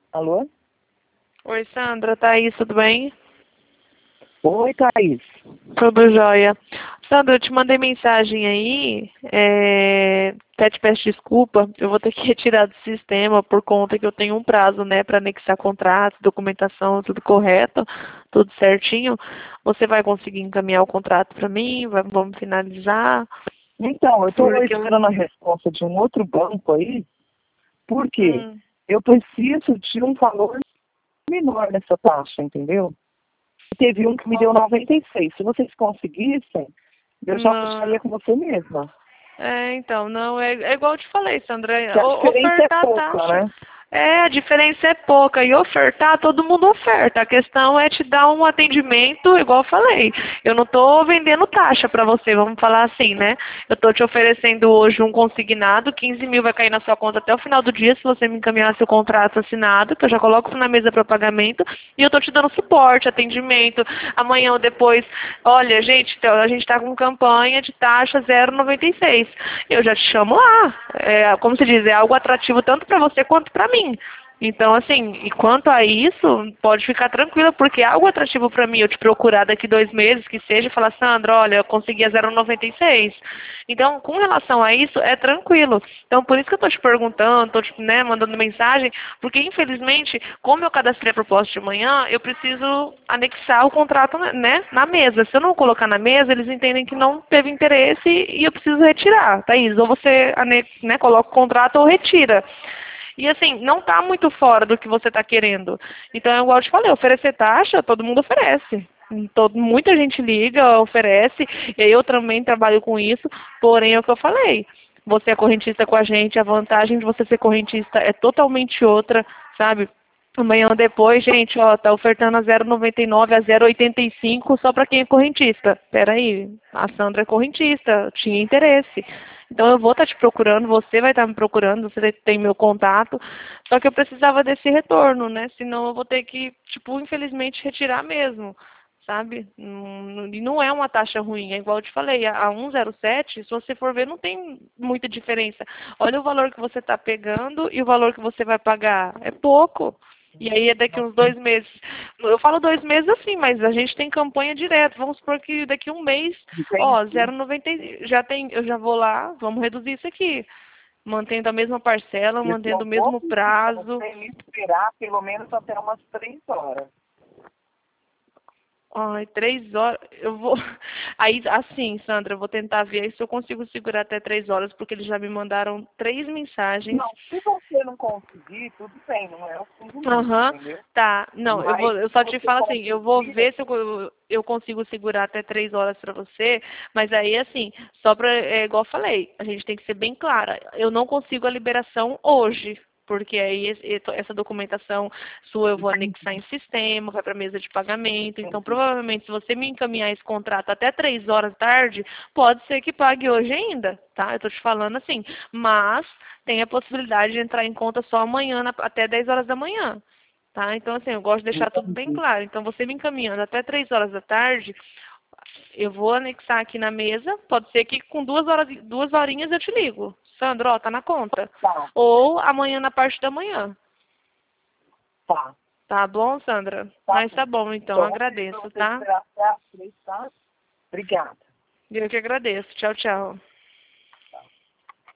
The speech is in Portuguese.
Alô? Oi, Sandra, Thaís, tudo bem? Oi, Thaís. Tudo jóia. Sandra, eu te mandei mensagem aí, até te peço desculpa, eu vou ter que retirar do sistema por conta que eu tenho um prazo, né, para anexar contrato, documentação, tudo correto, tudo certinho. Você vai conseguir encaminhar o contrato para mim? Vamos finalizar? Então, eu estou Porque esperando a resposta de um outro banco aí, porque hum, eu preciso de um valor menor nessa taxa, entendeu? Teve um que me deu 96. Se vocês conseguissem, eu já não. fecharia com você mesma. Então, não, é igual eu te falei, Sandra, Que a diferença é ofertar a pouca, taxa. né? A diferença é pouca. E ofertar, todo mundo oferta. A questão é te dar um atendimento, igual eu falei. Eu não estou vendendo taxa para você, vamos falar assim, né? Eu estou te oferecendo hoje um consignado, 15 mil vai cair na sua conta até o final do dia, se você me encaminhar seu contrato assinado, que eu já coloco na mesa para pagamento, e eu estou te dando suporte, atendimento. Amanhã ou depois, olha, gente, então, a gente está com campanha de taxa 0,96. Eu já te chamo lá. Como se diz, é algo atrativo tanto para você quanto para mim. Então, assim, e quanto a isso, pode ficar tranquila, porque é algo atrativo para mim eu te procurar daqui 2 meses, que seja, e falar, Sandra, olha, eu consegui a 0,96. Então, com relação a isso, é tranquilo. Então, por isso que eu estou te perguntando, estou te, né, mandando mensagem, porque, infelizmente, como eu cadastrei a proposta de manhã, eu preciso anexar o contrato, né, na mesa. Se eu não colocar na mesa, eles entendem que não teve interesse e eu preciso retirar, Thaís. Ou você né, coloca o contrato ou retira. E assim, não está muito fora do que você está querendo. Então, igual eu te falei, oferecer taxa, todo mundo oferece. Muita gente liga, oferece, e eu também trabalho com isso, porém é o que eu falei. Você é correntista com a gente, a vantagem de você ser correntista é totalmente outra, sabe? Amanhã ou depois, gente, ó, tá ofertando a 0,99 a 0,85 só para quem é correntista. Peraí, a Sandra é correntista, tinha interesse. Então eu vou estar te procurando, você vai estar me procurando, você tem meu contato. Só que eu precisava desse retorno, né? Senão eu vou ter que, tipo, infelizmente retirar mesmo, sabe? E não é uma taxa ruim, é igual eu te falei, a 1,07, se você for ver, não tem muita diferença. Olha o valor que você está pegando e o valor que você vai pagar. É pouco. E aí é daqui uns 2 meses. Eu falo 2 meses assim, mas a gente tem campanha direto. Vamos supor que daqui um mês, ó, Entendi. 0,90, já tem, eu já vou lá, vamos reduzir isso aqui. Mantendo a mesma parcela, Eu mantendo o vou mesmo pedir para prazo. você me esperar pelo menos até umas 3 horas. Ai, 3 horas. Eu vou. Aí, assim, Sandra, eu vou tentar ver se eu consigo segurar até 3 horas, porque eles já me mandaram 3 mensagens. Não, se você não conseguir, tudo bem, não é o fim do mundo, Aham, entendeu? tá. Não, Mas eu se só te você falo assim, eu vou conseguir, ver se eu consigo segurar até 3 horas pra você, mas aí assim, só pra, igual eu falei, a gente tem que ser bem clara. Eu não consigo a liberação hoje, porque aí essa documentação sua eu vou anexar em sistema, vai pra mesa de pagamento, então provavelmente se você me encaminhar esse contrato até 3 horas da tarde, pode ser que pague hoje ainda, tá? Eu tô te falando assim, mas tem a possibilidade de entrar em conta só amanhã, até 10 horas da manhã. Tá? Então, assim, eu gosto de deixar tudo bem entendi. claro. Então, você me encaminhando até 3 horas da tarde, eu vou anexar aqui na mesa. Pode ser que com 2 horas, 2 horinhas eu te ligo. Sandro, ó, tá na conta. Tá, Ou amanhã na parte da manhã. tá, Tá bom, Sandra? tá Mas bom. tá bom, então. Então, vou pedir para Agradeço, você tá? esperar até as 3, tá? Obrigada. Eu que agradeço. Tchau, tchau.